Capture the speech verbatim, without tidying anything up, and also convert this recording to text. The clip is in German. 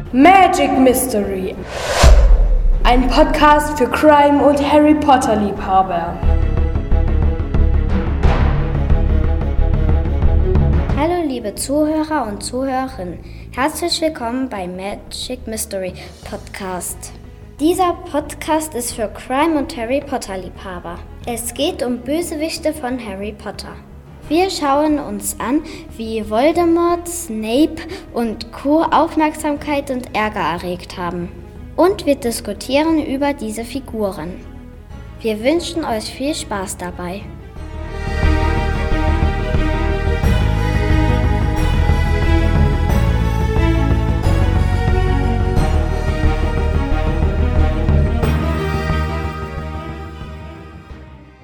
Magic Mystery, ein Podcast für Crime- und Harry Potter-Liebhaber. Hallo liebe Zuhörer und Zuhörerinnen, herzlich willkommen beim Magic Mystery Podcast. Dieser Podcast ist für Crime- und Harry Potter-Liebhaber. Es geht um Bösewichte von Harry Potter. Wir schauen uns an, wie Voldemort, Snape und Co. Aufmerksamkeit und Ärger erregt haben. Und wir diskutieren über diese Figuren. Wir wünschen euch viel Spaß dabei.